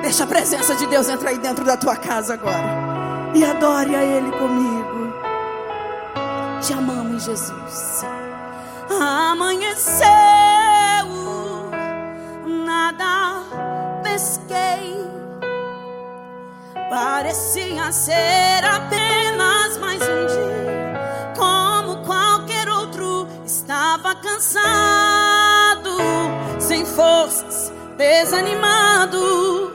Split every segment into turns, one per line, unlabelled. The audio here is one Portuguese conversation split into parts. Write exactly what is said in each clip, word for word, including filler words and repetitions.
Deixa a presença de Deus entrar aí dentro da tua casa agora. E adore a Ele comigo. Te amamos, Jesus. Amanheceu, nada pesquei. Parecia ser apenas mais um dia, como qualquer outro. Estava cansado, sem forças, desanimado,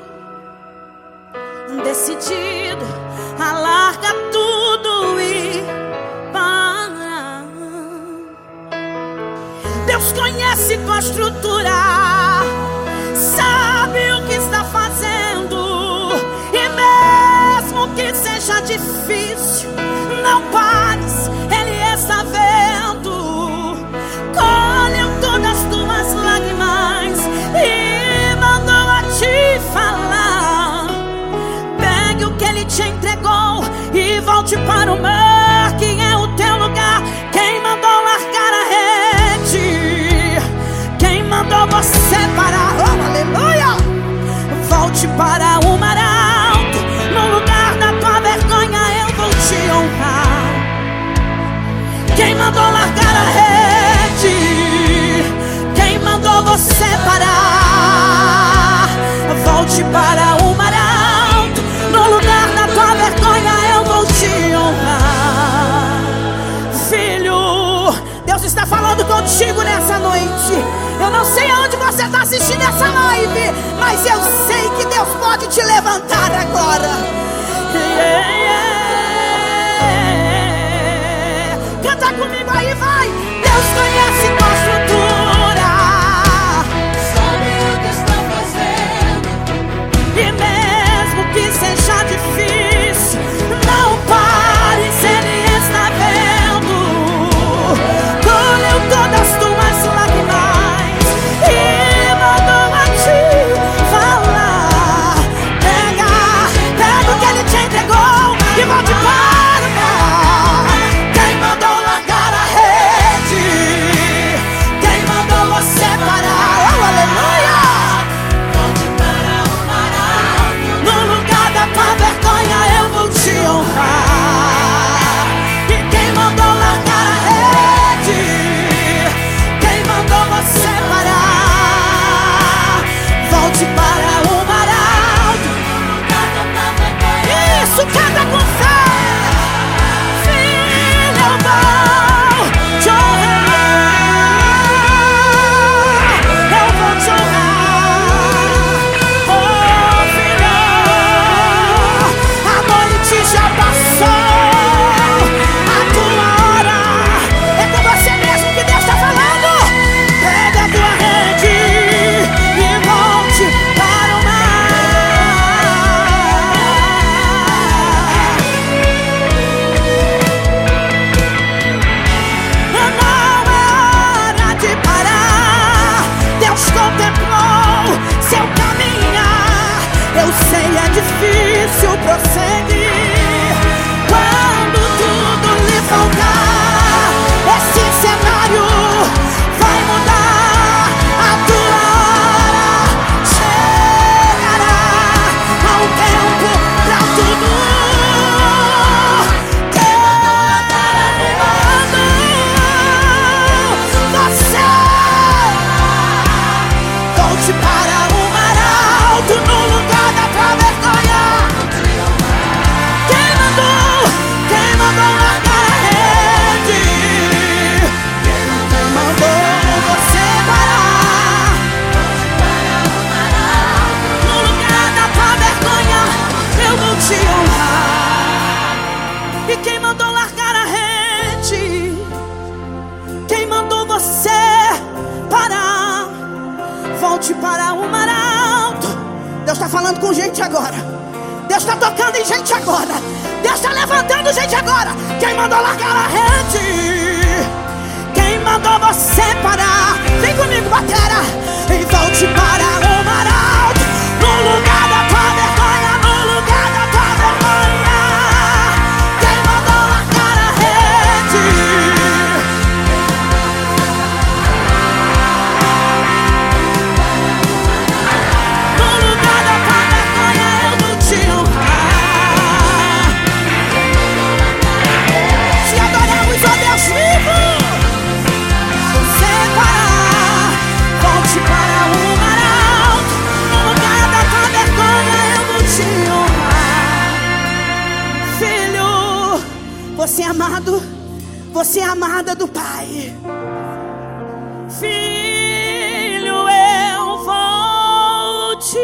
decidido a largar tudo e parar. Deus conhece tua estrutura, sabe o que está fazendo. E mesmo que seja difícil, não pares, Ele está vendo. Colheu todas as tuas lágrimas e mandou a te falar. Pegue o que Ele te entregou e volte para o mar, que é o teu lugar. Quem mandou largar a rede? Quem mandou você parar? Oh, aleluia! Volte para o mar alto. No lugar da tua vergonha eu vou te honrar. Quem mandou largar a rede? Quem mandou você parar? Volte para o mar alto. No lugar da tua vergonha eu vou te honrar. Filho, Deus está falando contigo nessa noite. Eu não sei aonde você está assistindo essa live, mas eu sei que Deus pode te levantar agora. Yeah, yeah. Canta comigo aí, vai. Deus conhece tua estrutura, sabe o que está fazendo. E mesmo que seja difícil, não pares, Ele está vendo. Colheu todas as tuas lágrimas e mandou a te falar. Pega, pega o que Ele te entregou e volte para o mar. Quem mandou largar a rede? Quem mandou você parar? Oh, aleluia! Volte para o mar alto. No lugar da tua vergonha eu vou te honrar. E quem mandou largar a rede? Quem mandou você parar? Volte para o mar alto. No lugar da tua vergonha. Isso, canta com fé. Filho, eu vou te honrar. Eu vou te honrar. Oh, filho, a noite já passou, a tua hora. É com você mesmo que Deus está falando. Pega a tua rede e volte para o mar. Não é hora de parar. Deus contemplou seu caminhar. Eu sei, é difícil prosseguir quando tudo lhe faltar. Esse cenário vai mudar. A tua hora chegará. Há um tempo pra tudo. Deus está animando você. Volte para o mar alto. No lugar da tua vergonha. Quem mandou? Quem mandou largar a rede? Quem mandou você parar? No lugar da tua vergonha eu vou te honrar. E quem mandou largar a rede? Quem mandou você parar? Volte para o mar alto. Deus está falando com gente agora. Deus está tocando em gente agora. Deus está levantando gente agora. Quem mandou largar a rede? Quem mandou você parar? Vem comigo, batera. E volte para o mar alto. No lugar da tua vergonha. No lugar da tua vergonha. Quem mandou largar a rede? No lugar da tua vergonha. Você é amada do Pai. Filho, eu vou te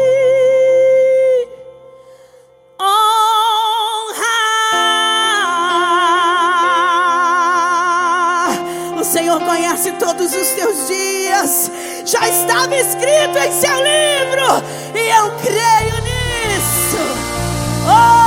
honrar. O Senhor conhece todos os teus dias. Já estava escrito em seu livro, e eu creio nisso. Oh!